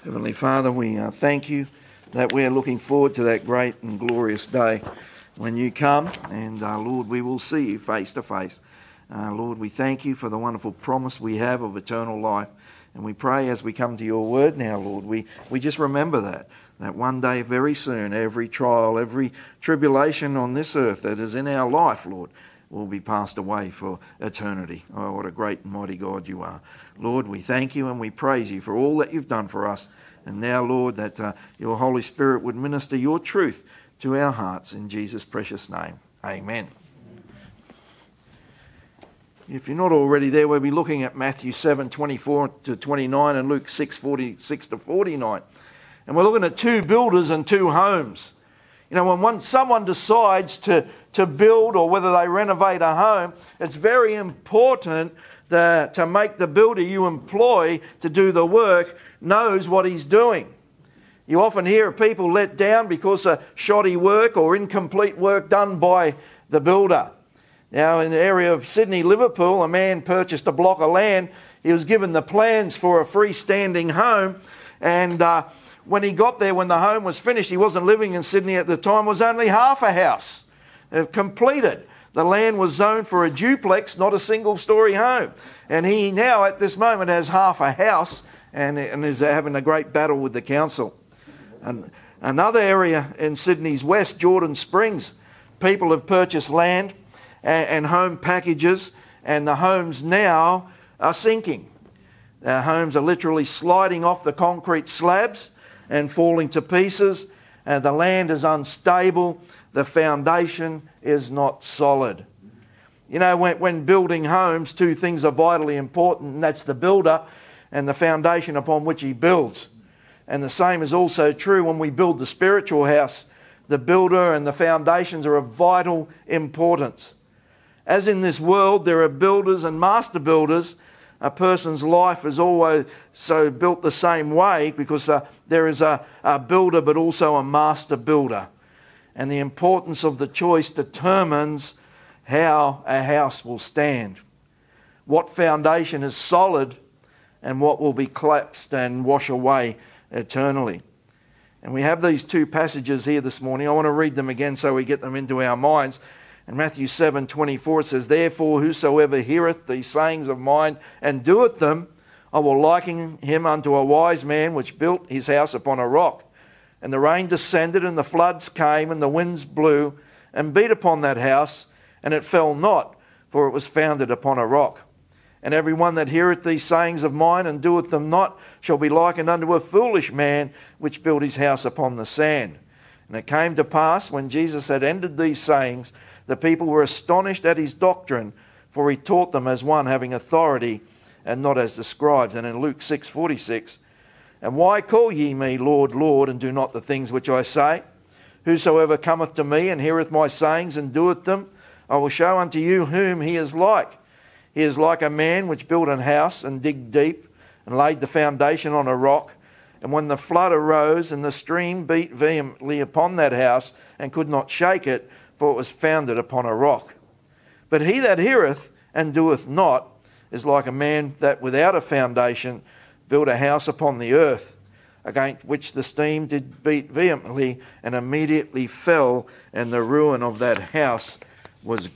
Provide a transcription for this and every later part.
Heavenly Father, we thank you that we're looking forward to that great and glorious day when you come, and Lord, we will see you face to face. Lord, we thank you for the wonderful promise we have of eternal life, and we pray as we come to your word now, Lord, we just remember that one day very soon, every trial, every tribulation on this earth that is in our life, Lord, will be passed away for eternity. Oh, what a great and mighty God you are. Lord, we thank you and we praise you for all that you've done for us. And now, Lord, that your Holy Spirit would minister your truth to our hearts in Jesus' precious name. Amen. If you're not already there, we'll be looking at Matthew 7:24 to 29 and Luke 6:46 to 49. And we're looking at two builders and two homes. You know, when someone decides to build or whether they renovate a home, it's very important to make the builder you employ to do the work knows what he's doing. You often hear of people let down because of shoddy work or incomplete work done by the builder. Now, in the area of Sydney, Liverpool, a man purchased a block of land. He was given the plans for a freestanding home, and when he got there, when the home was finished, he wasn't living in Sydney at the time, it was only half a house completed. The land was zoned for a duplex, not a single-storey home. And he now, at this moment, has half a house and is having a great battle with the council. And another area in Sydney's west, Jordan Springs, people have purchased land and home packages, and the homes now are sinking. Their homes are literally sliding off the concrete slabs and falling to pieces. The land is unstable. The foundation is not solid. You know, when building homes, two things are vitally important, and that's the builder and the foundation upon which he builds. And the same is also true when we build the spiritual house. The builder and the foundations are of vital importance. As in this world, there are builders and master builders. A person's life is always so built the same way because there is a builder but also a master builder. And the importance of the choice determines how a house will stand. What foundation is solid and what will be collapsed and wash away eternally. And we have these two passages here this morning. I want to read them again so we get them into our minds. In Matthew 7:24 it says, "Therefore whosoever heareth these sayings of mine and doeth them, I will liken him unto a wise man which built his house upon a rock. And the rain descended, and the floods came, and the winds blew, and beat upon that house, and it fell not, for it was founded upon a rock. And every one that heareth these sayings of mine, and doeth them not, shall be likened unto a foolish man, which built his house upon the sand. And it came to pass, when Jesus had ended these sayings, the people were astonished at his doctrine, for he taught them as one having authority, and not as the scribes." And in Luke 6:46, "And why call ye me Lord, Lord, and do not the things which I say? Whosoever cometh to me and heareth my sayings and doeth them, I will show unto you whom he is like. He is like a man which built an house and digged deep and laid the foundation on a rock. And when the flood arose and the stream beat vehemently upon that house and could not shake it, for it was founded upon a rock. But he that heareth and doeth not is like a man that without a foundation built a house upon the earth, against which the stream did beat vehemently, and immediately fell, and the ruin of that house was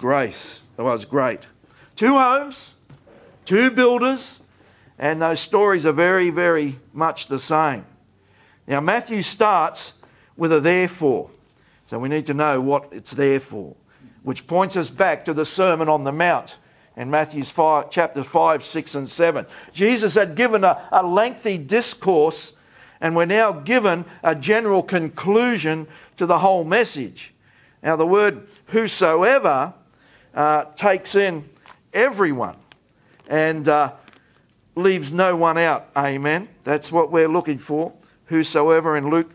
great." Two homes, two builders, and those stories are very, very much the same. Now, Matthew starts with a therefore. So we need to know what it's there for, which points us back to the Sermon on the Mount in Matthew chapters 5, 6 and 7. Jesus had given a lengthy discourse, and we're now given a general conclusion to the whole message. Now the word whosoever takes in everyone and leaves no one out. Amen. That's what we're looking for. Whosoever in Luke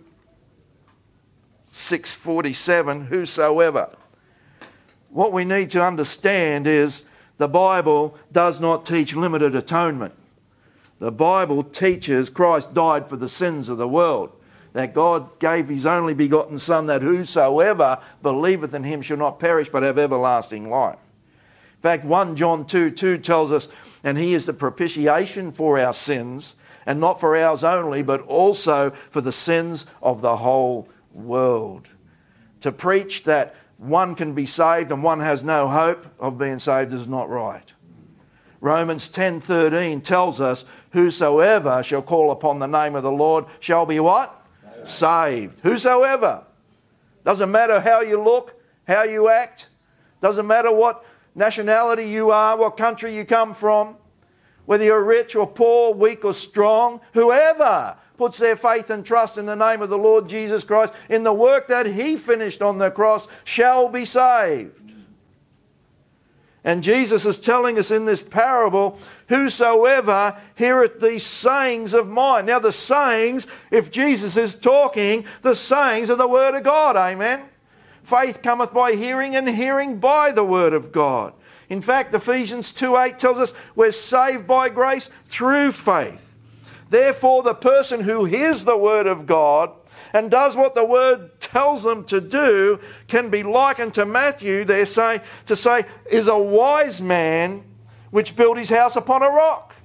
6:47, whosoever. What we need to understand is the Bible does not teach limited atonement. The Bible teaches Christ died for the sins of the world, that God gave his only begotten Son, that whosoever believeth in him shall not perish but have everlasting life. In fact, 1 John 2:2 tells us, "And he is the propitiation for our sins, and not for ours only, but also for the sins of the whole world. To preach that one can be saved and one has no hope of being saved is not right. Romans 10:13 tells us, whosoever shall call upon the name of the Lord shall be what? Saved. Whosoever. Doesn't matter how you look, how you act. Doesn't matter what nationality you are, what country you come from. Whether you're rich or poor, weak or strong. Whoever puts their faith and trust in the name of the Lord Jesus Christ, in the work that He finished on the cross, shall be saved. And Jesus is telling us in this parable, whosoever heareth these sayings of mine. Now the sayings, if Jesus is talking, the sayings are the word of God. Amen. Faith cometh by hearing, and hearing by the word of God. In fact, Ephesians 2:8 tells us we're saved by grace through faith. Therefore, the person who hears the word of God and does what the word tells them to do can be likened to Matthew, they're saying, to say, is a wise man which built his house upon a rock.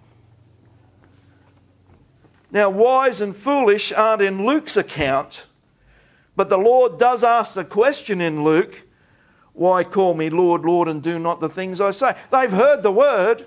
Now, wise and foolish aren't in Luke's account, but the Lord does ask the question in Luke, why call me Lord, Lord, and do not the things I say? They've heard the word.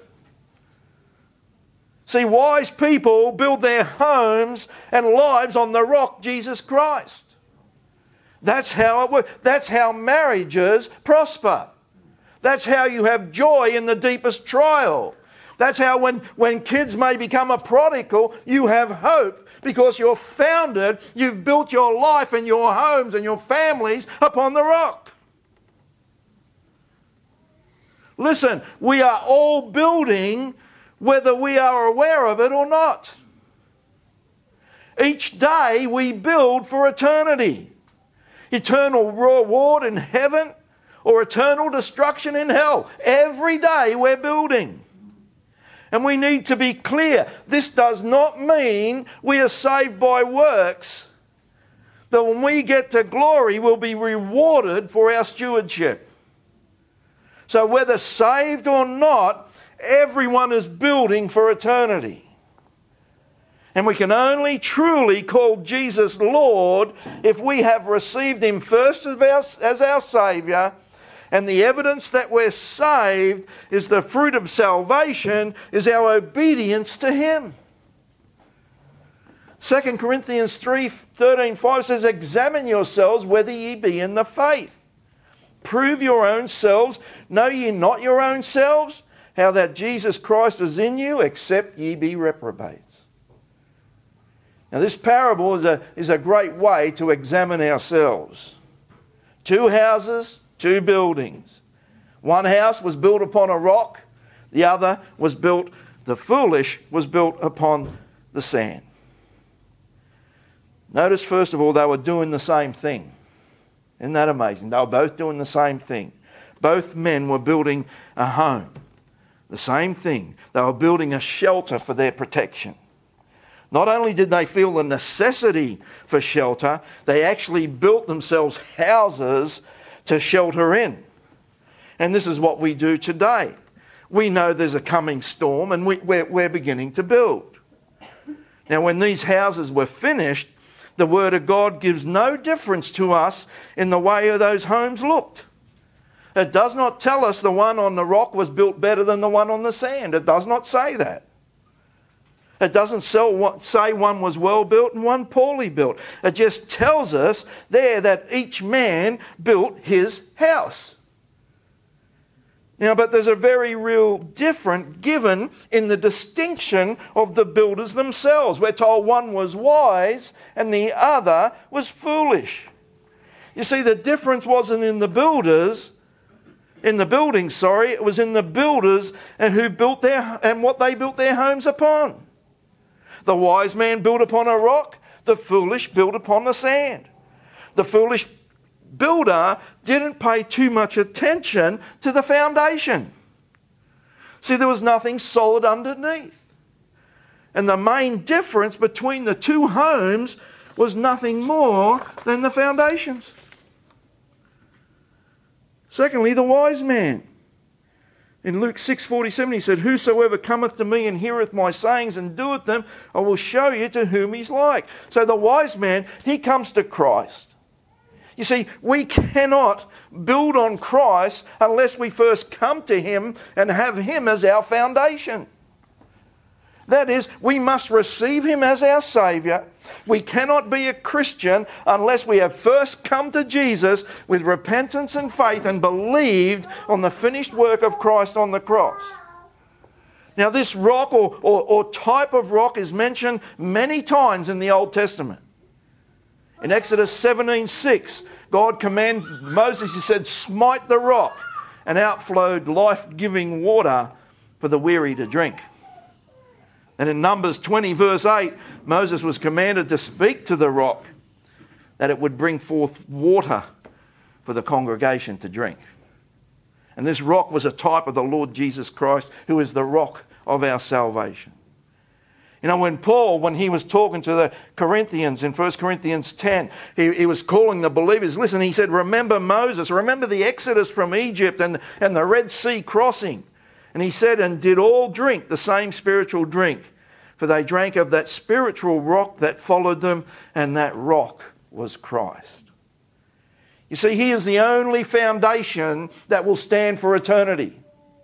See, wise people build their homes and lives on the rock, Jesus Christ. That's how it works. That's how marriages prosper. That's how you have joy in the deepest trial. That's how when kids may become a prodigal, you have hope because you're founded, you've built your life and your homes and your families upon the rock. Listen, we are all building whether we are aware of it or not. Each day we build for eternity. Eternal reward in heaven or eternal destruction in hell. Every day we're building. And we need to be clear. This does not mean we are saved by works, but when we get to glory, we'll be rewarded for our stewardship. So whether saved or not, everyone is building for eternity. And we can only truly call Jesus Lord if we have received Him first as our Saviour, and the evidence that we're saved is the fruit of salvation, is our obedience to Him. 2 Corinthians 3:13-5 says, examine yourselves whether ye be in the faith. Prove your own selves. Know ye not your own selves, how that Jesus Christ is in you, except ye be reprobates. Now this parable is a great way to examine ourselves. 2 houses, 2 buildings. One house was built upon a rock. The other was built, the foolish was built upon the sand. Notice first of all, they were doing the same thing. Isn't that amazing? They were both doing the same thing. Both men were building a home. The same thing. They were building a shelter for their protection. Not only did they feel the necessity for shelter, they actually built themselves houses to shelter in. And this is what we do today. We know there's a coming storm and we're beginning to build. Now, when these houses were finished, the Word of God gives no difference to us in the way those homes looked. It does not tell us the one on the rock was built better than the one on the sand. It does not say that. It doesn't say one was well built and one poorly built. It just tells us there that each man built his house. Now, but there's a very real difference given in the distinction of the builders themselves. We're told one was wise and the other was foolish. You see, the difference wasn't in the builders, it was in the builders and who built and what they built their homes upon. The wise man built upon a rock, the foolish built upon the sand. The foolish builder didn't pay too much attention to the foundation. See, there was nothing solid underneath. And the main difference between the 2 homes was nothing more than the foundations. Secondly, the wise man. In Luke 6:47 he said, "Whosoever cometh to me and heareth my sayings and doeth them, I will show you to whom he's like." So the wise man, he comes to Christ. You see, we cannot build on Christ unless we first come to him and have him as our foundation. That is, we must receive him as our Saviour. We cannot be a Christian unless we have first come to Jesus with repentance and faith and believed on the finished work of Christ on the cross. Now, this rock or type of rock is mentioned many times in the Old Testament. In Exodus 17:6, God commanded Moses, he said, "Smite the rock," and out flowed life-giving water for the weary to drink. And in Numbers 20 verse 8, Moses was commanded to speak to the rock that it would bring forth water for the congregation to drink. And this rock was a type of the Lord Jesus Christ, who is the rock of our salvation. You know, when Paul, when he was talking to the Corinthians in 1 Corinthians 10, he was calling the believers, listen, he said, remember Moses, remember the Exodus from Egypt and the Red Sea crossing. And he said, and did all drink the same spiritual drink, for they drank of that spiritual rock that followed them, and that rock was Christ. You see, he is the only foundation that will stand for eternity.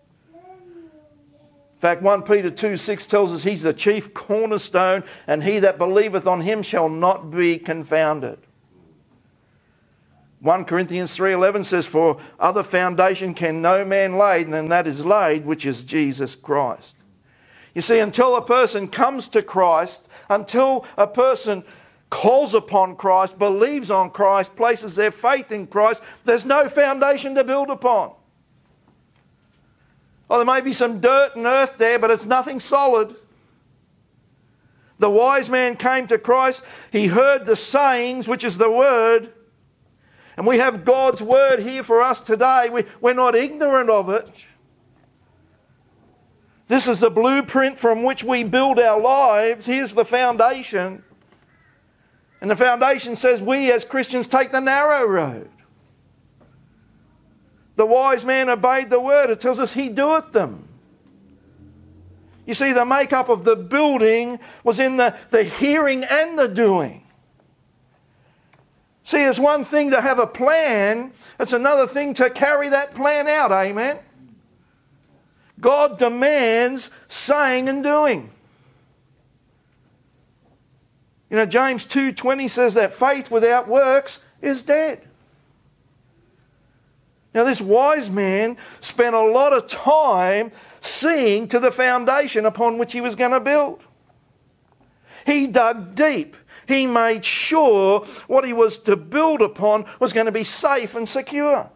In fact, 1 Peter 2:6 tells us he's the chief cornerstone, and he that believeth on him shall not be confounded. 1 Corinthians 3:11 says, "For other foundation can no man lay than that is laid, which is Jesus Christ." You see, until a person comes to Christ, until a person calls upon Christ, believes on Christ, places their faith in Christ, there's no foundation to build upon. Oh, there may be some dirt and earth there, but it's nothing solid. The wise man came to Christ. He heard the sayings, which is the word. And we have God's word here for us today. We're not ignorant of it. This is the blueprint from which we build our lives. Here's the foundation. And the foundation says we as Christians take the narrow road. The wise man obeyed the word. It tells us he doeth them. You see, the makeup of the building was in the hearing and the doing. See, it's one thing to have a plan. It's another thing to carry that plan out. Amen? God demands saying and doing. You know, James 2:20 says that faith without works is dead. Now, this wise man spent a lot of time seeing to the foundation upon which he was going to build. He dug deep. He made sure what he was to build upon was going to be safe and secure.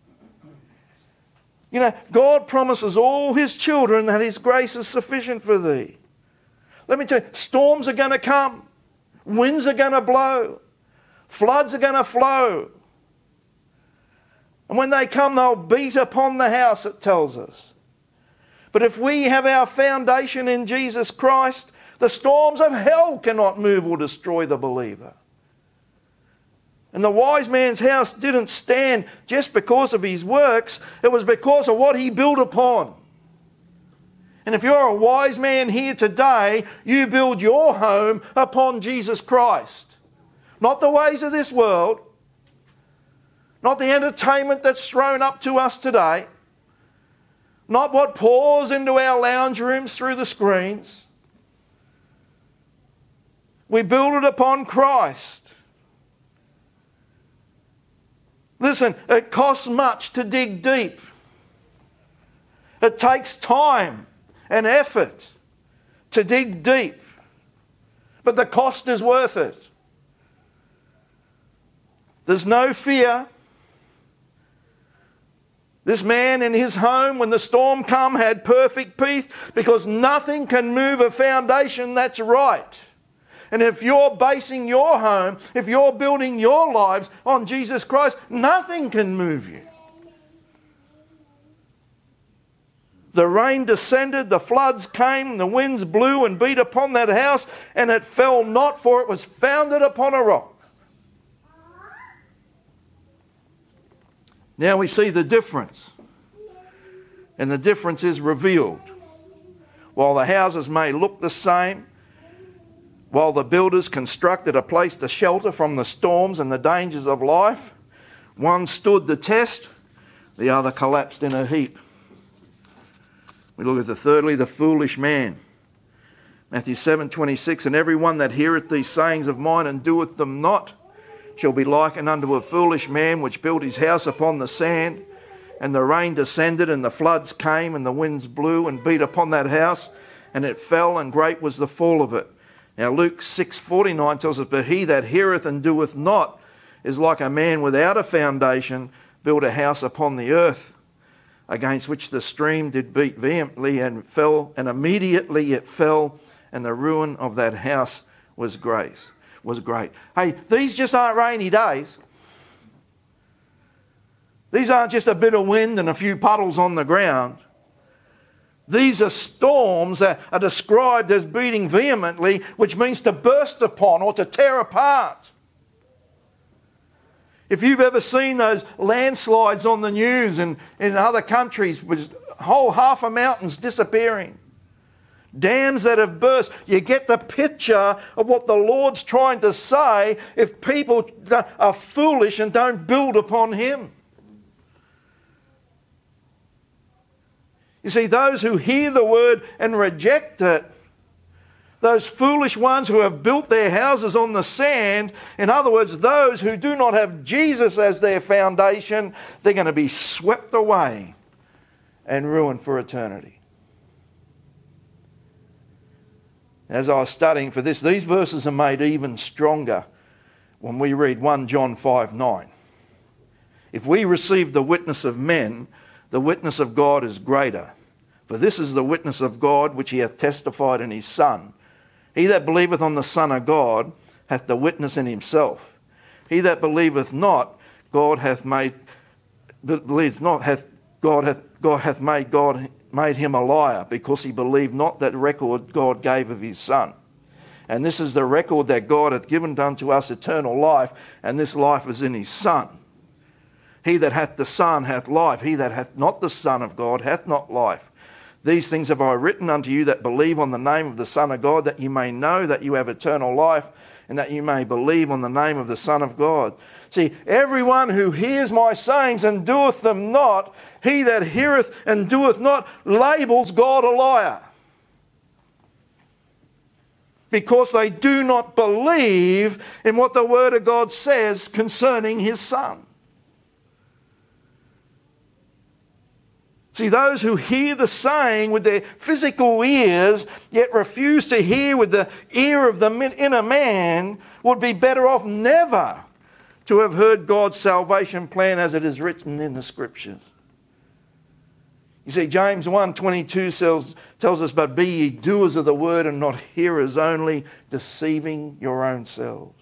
You know, God promises all his children that his grace is sufficient for thee. Let me tell you, storms are going to come. Winds are going to blow. Floods are going to flow. And when they come, they'll beat upon the house, it tells us. But if we have our foundation in Jesus Christ, the storms of hell cannot move or destroy the believer. And the wise man's house didn't stand just because of his works. It was because of what he built upon. And if you're a wise man here today, you build your home upon Jesus Christ. Not the ways of this world. Not the entertainment that's thrown up to us today. Not what pours into our lounge rooms through the screens. We build it upon Christ. Listen, it costs much to dig deep. It takes time and effort to dig deep. But the cost is worth it. There's no fear. This man in his home, when the storm come, had perfect peace because nothing can move a foundation that's right. And if you're basing your home, if you're building your lives on Jesus Christ, nothing can move you. The rain descended, the floods came, the winds blew and beat upon that house, and it fell not, for it was founded upon a rock. Now we see the difference. And the difference is revealed. While the houses may look the same, while the builders constructed a place to shelter from the storms and the dangers of life, one stood the test, the other collapsed in a heap. We look at thirdly, the foolish man. Matthew 7:26, and every one that heareth these sayings of mine and doeth them not shall be likened unto a foolish man which built his house upon the sand, and the rain descended, and the floods came, and the winds blew and beat upon that house, and it fell, and great was the fall of it. Now Luke 6:49 tells us, but he that heareth and doeth not is like a man without a foundation, built a house upon the earth, against which the stream did beat vehemently, and fell, and immediately it fell, and the ruin of that house was great. Hey, these just aren't rainy days. These aren't just a bit of wind and a few puddles on the ground. These are storms that are described as beating vehemently, which means to burst upon or to tear apart. If you've ever seen those landslides on the news in other countries with whole half of mountains disappearing, dams that have burst, you get the picture of what the Lord's trying to say if people are foolish and don't build upon Him. You see, those who hear the word and reject it, those foolish ones who have built their houses on the sand, in other words, those who do not have Jesus as their foundation, they're going to be swept away and ruined for eternity. As I was studying for this, these verses are made even stronger when we read 1 John 5:9. If we receive the witness of men, the witness of God is greater. For this is the witness of God which He hath testified in His Son. He that believeth on the Son of God hath the witness in himself. He that believeth not, God hath made him a liar, because he believed not that record God gave of His Son. And this is the record that God hath given unto us eternal life, and this life is in His Son. He that hath the Son hath life. He that hath not the Son of God hath not life. These things have I written unto you that believe on the name of the Son of God, that you may know that you have eternal life, and that you may believe on the name of the Son of God. See, everyone who hears my sayings and doeth them not, he that heareth and doeth not, labels God a liar. Because they do not believe in what the Word of God says concerning His Son. See, those who hear the saying with their physical ears, yet refuse to hear with the ear of the inner man, would be better off never to have heard God's salvation plan as it is written in the Scriptures. You see, James 1:22 tells us, but be ye doers of the word and not hearers only, deceiving your own selves.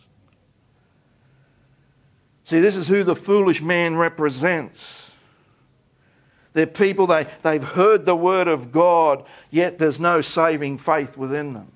See, this is who the foolish man represents. They're people, they've heard the word of God, yet there's no saving faith within them.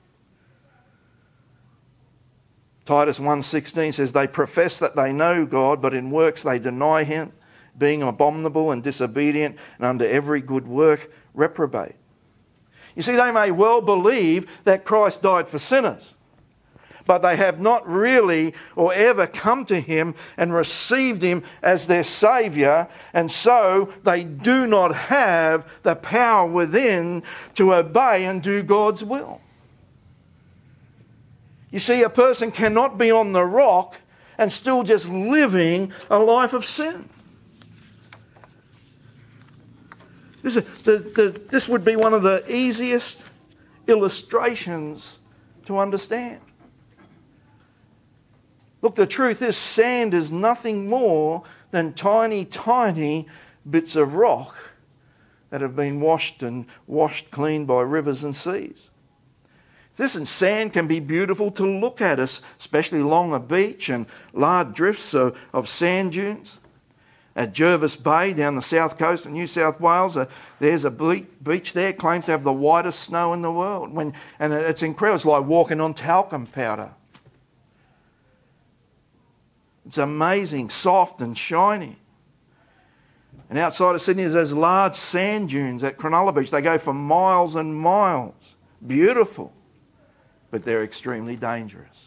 Titus 1:16 says, they profess that they know God, but in works they deny Him, being abominable and disobedient, and under every good work reprobate. You see, they may well believe that Christ died for sinners, but they have not really or ever come to Him and received Him as their Saviour, and so they do not have the power within to obey and do God's will. You see, a person cannot be on the rock and still just living a life of sin. This would be one of the easiest illustrations to understand. Look, the truth is, sand is nothing more than tiny, tiny bits of rock that have been washed clean by rivers and seas. Listen, sand can be beautiful to look at, especially along a beach and large drifts of sand dunes. At Jervis Bay down the south coast of New South Wales, there's a beach there, claims to have the whitest snow in the world. And it's incredible. It's like walking on talcum powder. It's amazing, soft and shiny. And outside of Sydney, there's large sand dunes at Cronulla Beach. They go for miles and miles. Beautiful. But they're extremely dangerous.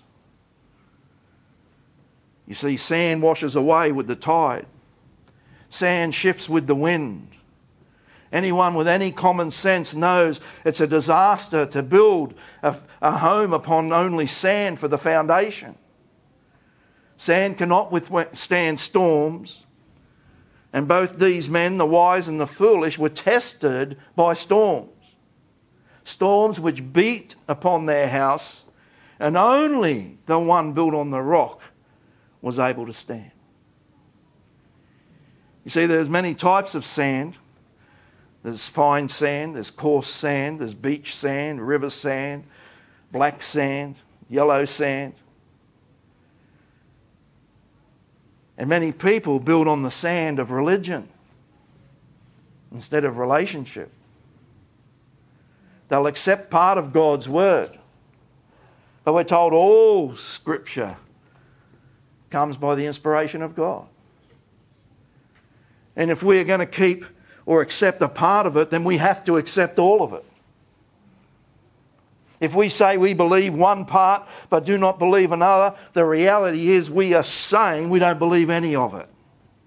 You see, sand washes away with the tide. Sand shifts with the wind. Anyone with any common sense knows it's a disaster to build a home upon only sand for the foundation. Sand cannot withstand storms. And both these men, the wise and the foolish, were tested by storms. Storms which beat upon their house, and only the one built on the rock was able to stand. You see, there's many types of sand. There's fine sand, there's coarse sand, there's beach sand, river sand, black sand, yellow sand. And many people build on the sand of religion instead of relationship. They'll accept part of God's word. But we're told all Scripture comes by the inspiration of God. And if we're going to keep or accept a part of it, then we have to accept all of it. If we say we believe one part but do not believe another, the reality is we are saying we don't believe any of it.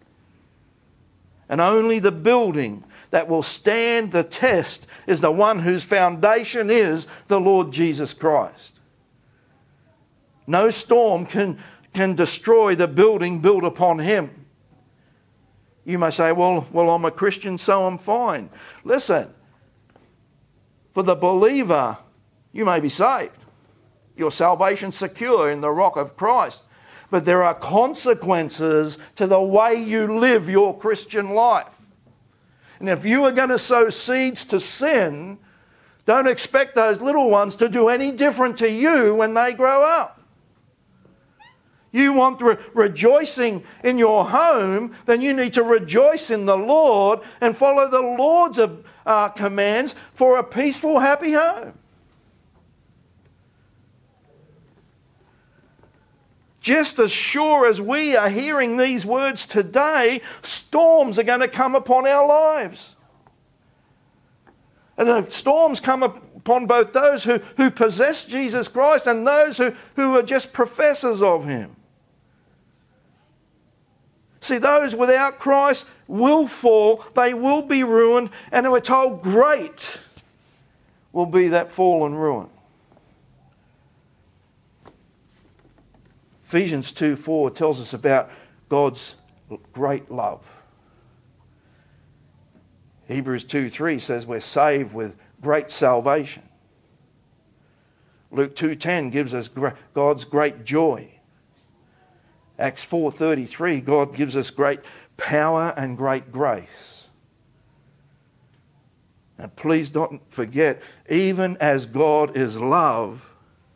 And only the building that will stand the test is the one whose foundation is the Lord Jesus Christ. No storm can destroy the building built upon him. You may say, well, I'm a Christian, so I'm fine. Listen, for the believer, you may be saved. Your salvation's secure in the rock of Christ. But there are consequences to the way you live your Christian life. And if you are going to sow seeds to sin, don't expect those little ones to do any different to you when they grow up. You want rejoicing in your home, then you need to rejoice in the Lord and follow the Lord's commands for a peaceful, happy home. Just as sure as we are hearing these words today, storms are going to come upon our lives. And the storms come upon both those who possess Jesus Christ and those who are just professors of him. See, those without Christ will fall, they will be ruined, and we're told great will be that fall and ruin. Ephesians 2:4 tells us about God's great love. Hebrews 2:3 says we're saved with great salvation. Luke 2:10 gives us God's great joy. Acts 4:33, God gives us great power and great grace. And please don't forget, even as God is love,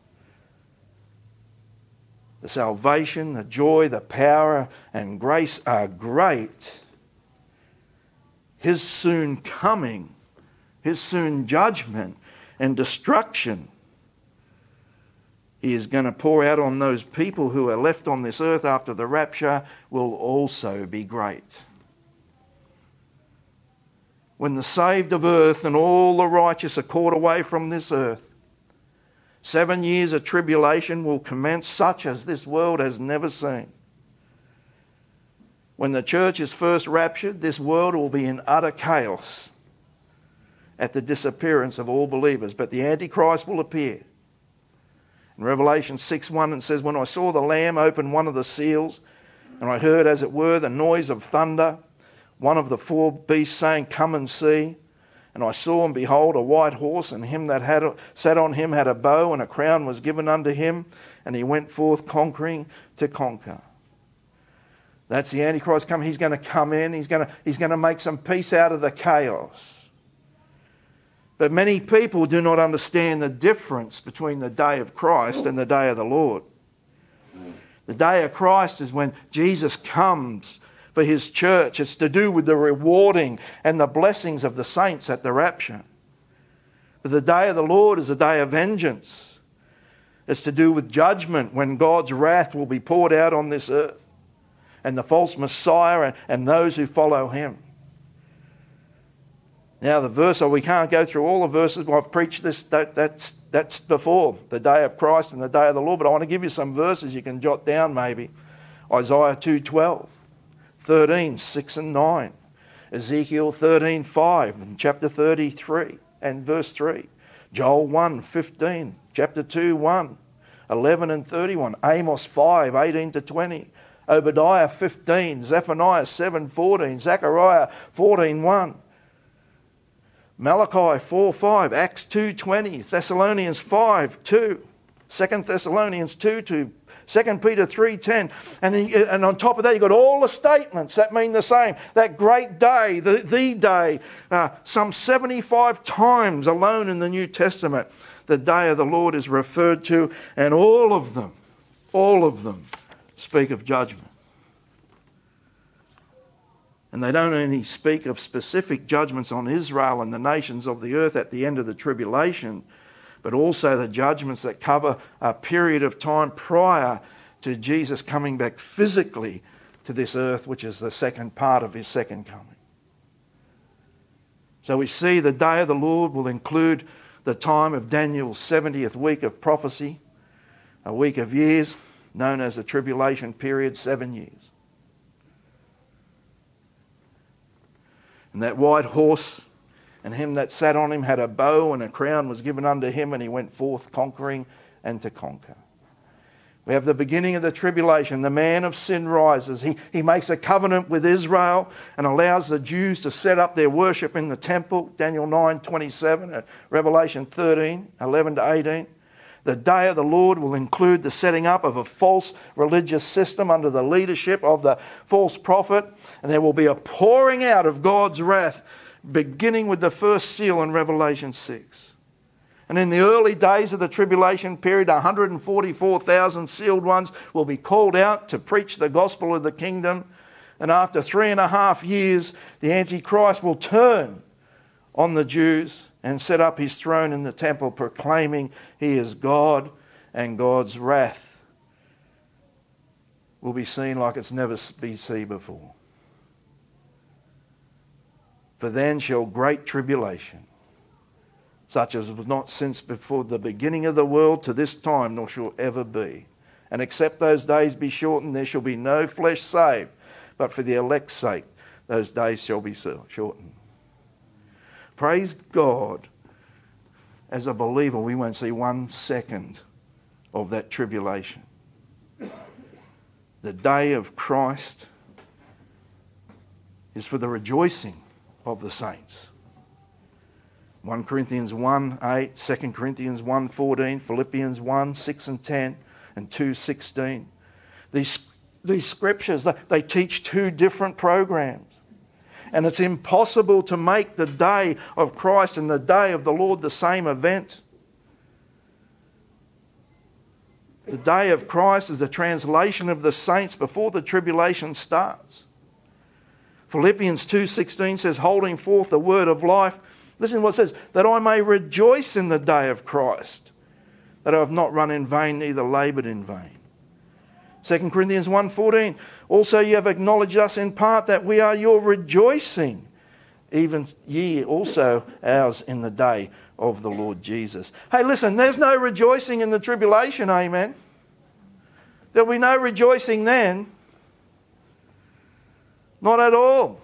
the salvation, the joy, the power and grace are great. His soon coming, his soon judgment and destruction, he is going to pour out on those people who are left on this earth after the rapture will also be great. When the saved of earth and all the righteous are caught away from this earth, 7 years of tribulation will commence such as this world has never seen. When the church is first raptured, this world will be in utter chaos at the disappearance of all believers. But the Antichrist will appear. In Revelation 6:1 it says, when I saw the Lamb open one of the seals, and I heard as it were the noise of thunder, one of the four beasts saying, come and see. And I saw and behold a white horse, and him that sat on him had a bow, and a crown was given unto him, and he went forth conquering to conquer. That's the Antichrist coming. He's going to come in. He's going to make some peace out of the chaos. But many people do not understand the difference between the day of Christ and the day of the Lord. The day of Christ is when Jesus comes for his church. It's to do with the rewarding and the blessings of the saints at the rapture. But the day of the Lord is a day of vengeance. It's to do with judgment, when God's wrath will be poured out on this earth, and the false Messiah and those who follow him. Now the verse, we can't go through all the verses. I've preached this, that's before the day of Christ and the day of the Lord, but I want to give you some verses you can jot down maybe. Isaiah 2:12, 13, 6 and 9. Ezekiel 13:5 and chapter 33 and verse 3. Joel 1:15, chapter 2, 1, 11 and 31. Amos 5:18 to 20. Obadiah 15, Zephaniah 7:14, Zechariah 14:1. Malachi 4:5, Acts 2:20, Thessalonians 5:2, 2 Thessalonians 2:2, 2 Peter 3:10, and on top of that you've got all the statements that mean the same. That great day, the day, some 75 times alone in the New Testament, the day of the Lord is referred to, and all of them speak of judgment. And they don't only speak of specific judgments on Israel and the nations of the earth at the end of the tribulation, but also the judgments that cover a period of time prior to Jesus coming back physically to this earth, which is the second part of his second coming. So we see the day of the Lord will include the time of Daniel's 70th week of prophecy, a week of years known as the tribulation period, 7 years. And that white horse and him that sat on him had a bow, and a crown was given unto him, and he went forth conquering and to conquer. We have the beginning of the tribulation. The man of sin rises. He makes a covenant with Israel and allows the Jews to set up their worship in the temple, Daniel 9:27 and Revelation 13:11 to 18. The day of the Lord will include the setting up of a false religious system under the leadership of the false prophet, and there will be a pouring out of God's wrath, beginning with the first seal in Revelation 6. And in the early days of the tribulation period, 144,000 sealed ones will be called out to preach the gospel of the kingdom. And after 3.5 years, the Antichrist will turn on the Jews and set up his throne in the temple, proclaiming he is God, and God's wrath will be seen like it's never been seen before. For then shall great tribulation, such as was not since before the beginning of the world to this time, nor shall ever be. And except those days be shortened, there shall be no flesh saved, but for the elect's sake those days shall be shortened. Praise God, as a believer, we won't see 1 second of that tribulation. The day of Christ is for the rejoicing of the saints. 1 Corinthians 1:8, 2 Corinthians 1:14, Philippians 1:6 and 10, and 2:16. These scriptures, they teach two different programs. And it's impossible to make the day of Christ and the day of the Lord the same event. The day of Christ is the translation of the saints before the tribulation starts. Philippians 2:16 says, holding forth the word of life. Listen to what it says, that I may rejoice in the day of Christ, that I have not run in vain, neither laboured in vain. 2 Corinthians 1:14, also ye have acknowledged us in part that we are your rejoicing, even ye also ours in the day of the Lord Jesus. Hey, listen, there's no rejoicing in the tribulation, amen? There'll be no rejoicing then. Not at all.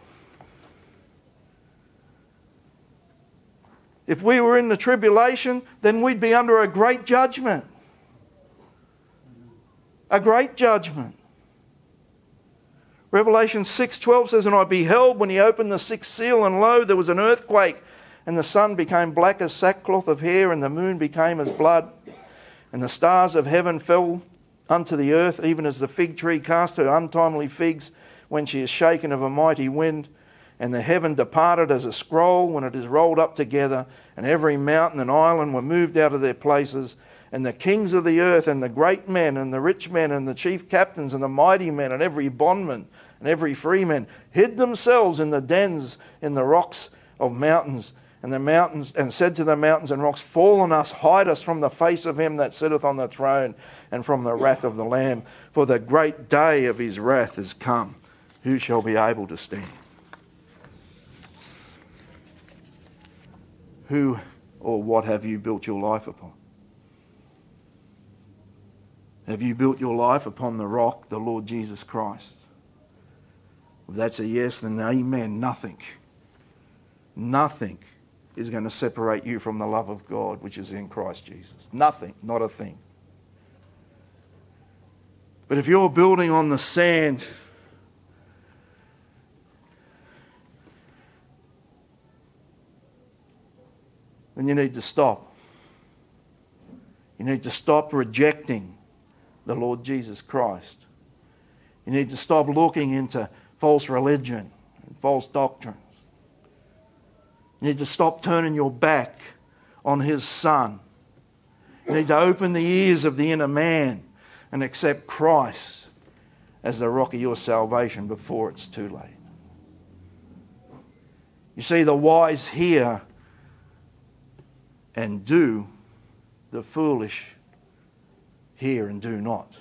If we were in the tribulation, then we'd be under a great judgment. A great judgment. Revelation 6:12 says, and I beheld when he opened the sixth seal, and lo, there was an earthquake, and the sun became black as sackcloth of hair, and the moon became as blood, and the stars of heaven fell unto the earth, even as the fig tree cast her untimely figs when she is shaken of a mighty wind. And the heaven departed as a scroll when it is rolled up together, and every mountain and island were moved out of their places. And the kings of the earth, and the great men, and the rich men, and the chief captains, and the mighty men, and every bondman, and every freeman, hid themselves in the dens in the rocks of mountains, and said to the mountains and rocks, fall on us, hide us from the face of him that sitteth on the throne, and from the wrath of the Lamb. For the great day of his wrath is come. Who shall be able to stand? Who or what have you built your life upon? Have you built your life upon the rock, the Lord Jesus Christ? If that's a yes, then amen. Nothing is going to separate you from the love of God which is in Christ Jesus. Nothing, not a thing. But if you're building on the sand, then you need to stop. You need to stop rejecting the Lord Jesus Christ. You need to stop looking into false religion and false doctrines. You need to stop turning your back on His Son. You need to open the ears of the inner man and accept Christ as the rock of your salvation before it's too late. You see, the wise hear and do, the foolish hear and do not.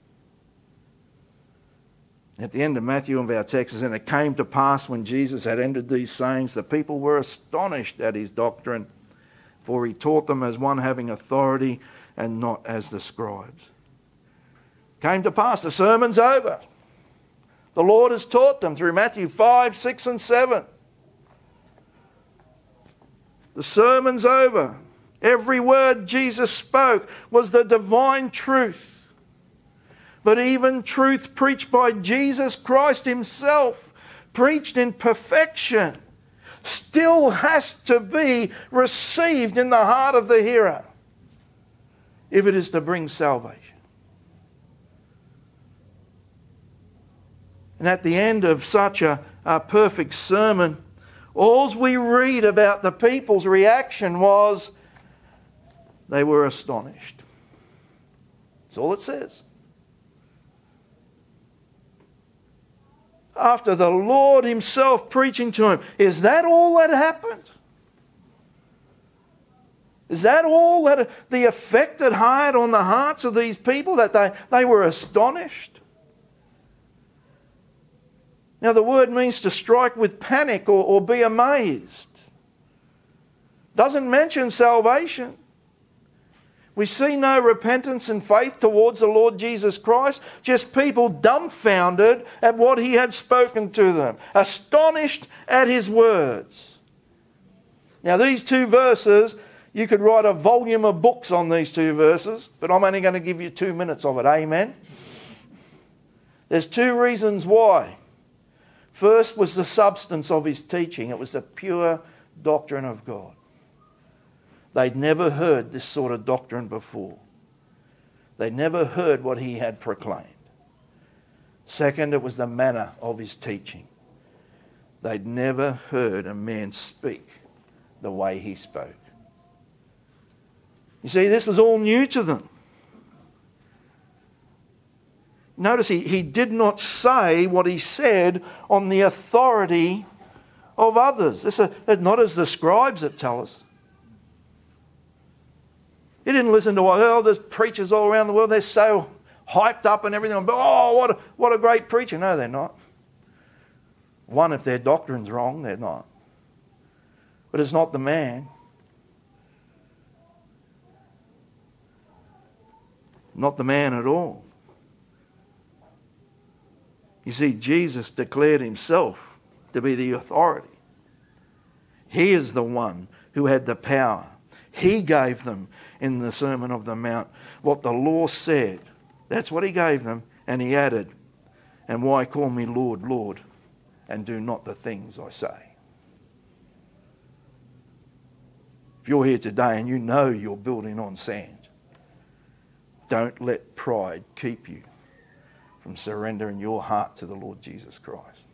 At the end of Matthew of our text is, and it came to pass when Jesus had ended these sayings, the people were astonished at His doctrine, for He taught them as one having authority and not as the scribes. Came to pass, the sermon's over. The Lord has taught them through Matthew 5, 6 and 7. The sermon's over. Every word Jesus spoke was the divine truth. But even truth preached by Jesus Christ Himself, preached in perfection, still has to be received in the heart of the hearer if it is to bring salvation. And at the end of such a perfect sermon, all we read about the people's reaction was they were astonished. That's all it says. After the Lord Himself preaching to him, is that all that happened? Is that all that the effect it had on the hearts of these people, that they were astonished? Now the word means to strike with panic or be amazed. Doesn't mention salvation. We see no repentance and faith towards the Lord Jesus Christ, just people dumbfounded at what He had spoken to them, astonished at His words. Now these two verses, you could write a volume of books on these two verses, but I'm only going to give you 2 minutes of it, amen? There's two reasons why. First was the substance of His teaching. It was the pure doctrine of God. They'd never heard this sort of doctrine before. They'd never heard what He had proclaimed. Second, it was the manner of His teaching. They'd never heard a man speak the way He spoke. You see, this was all new to them. Notice he did not say what He said on the authority of others. This is not as the scribes that tell us. He didn't listen to, there's preachers all around the world, they're so hyped up and everything. Oh, what a great preacher. No, they're not. One, if their doctrine's wrong, they're not. But it's not the man. Not the man at all. You see, Jesus declared Himself to be the authority. He is the one who had the power. He gave them in the Sermon on the Mount what the law said. That's what He gave them. And He added, and why call me Lord, Lord, and do not the things I say? If you're here today and you know you're building on sand, don't let pride keep you from surrendering your heart to the Lord Jesus Christ.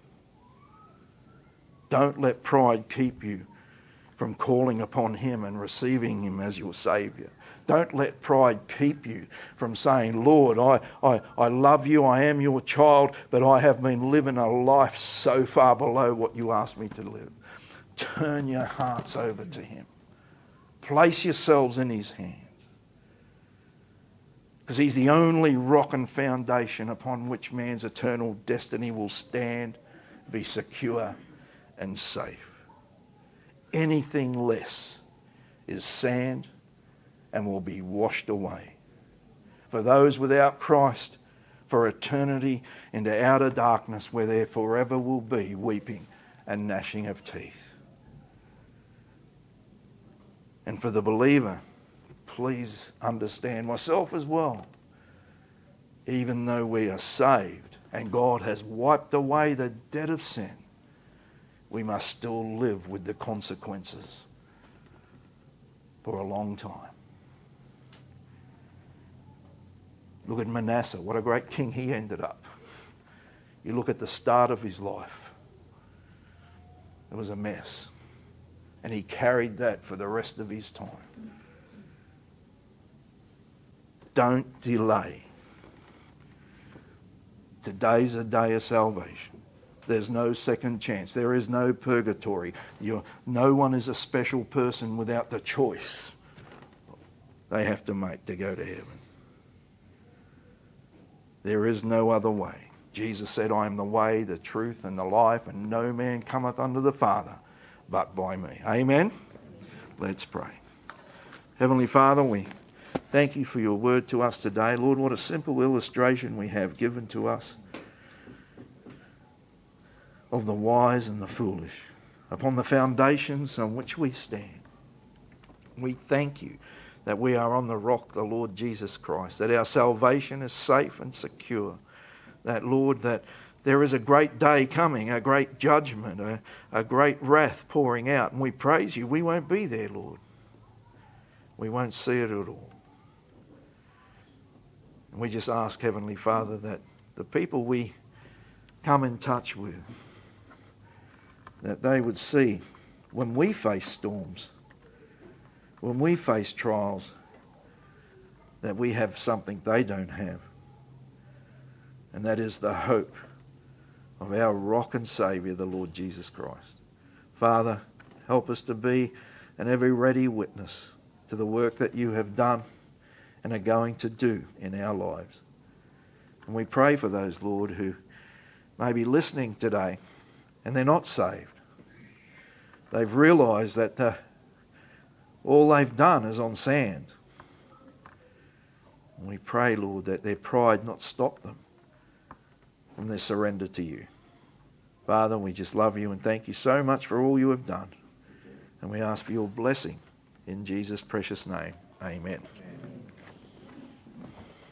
Don't let pride keep you from calling upon Him and receiving Him as your Saviour. Don't let pride keep you from saying, Lord, I love you, I am your child, but I have been living a life so far below what you asked me to live. Turn your hearts over to Him. Place yourselves in His hands. Because He's the only rock and foundation upon which man's eternal destiny will stand, be secure and safe. Anything less is sand and will be washed away. For those without Christ, for eternity into outer darkness where there forever will be weeping and gnashing of teeth. And for the believer, please understand, myself as well, even though we are saved and God has wiped away the debt of sin, we must still live with the consequences for a long time. Look at Manasseh, what a great king he ended up. You look at the start of his life, it was a mess. And he carried that for the rest of his time. Don't delay. Today's a day of salvation. There's no second chance. There is no purgatory. No one is a special person without the choice they have to make to go to heaven. There is no other way. Jesus said, I am the way, the truth, and the life, and no man cometh unto the Father but by me. Amen? Let's pray. Heavenly Father, we thank you for your word to us today. Lord, what a simple illustration we have given to us of the wise and the foolish, upon the foundations on which we stand. We thank you that we are on the rock, the Lord Jesus Christ, that our salvation is safe and secure, that, Lord, that there is a great day coming, a great judgment, a great wrath pouring out, and we praise you. We won't be there, Lord. We won't see it at all. And we just ask, Heavenly Father, that the people we come in touch with, that they would see when we face storms, when we face trials, that we have something they don't have. And that is the hope of our rock and Saviour, the Lord Jesus Christ. Father, help us to be an ever ready witness to the work that you have done and are going to do in our lives. And we pray for those, Lord, who may be listening today and they're not saved. They've realised that all they've done is on sand. And we pray, Lord, that their pride not stop them from their surrender to you. Father, we just love you and thank you so much for all you have done. And we ask for your blessing in Jesus' precious name. Amen.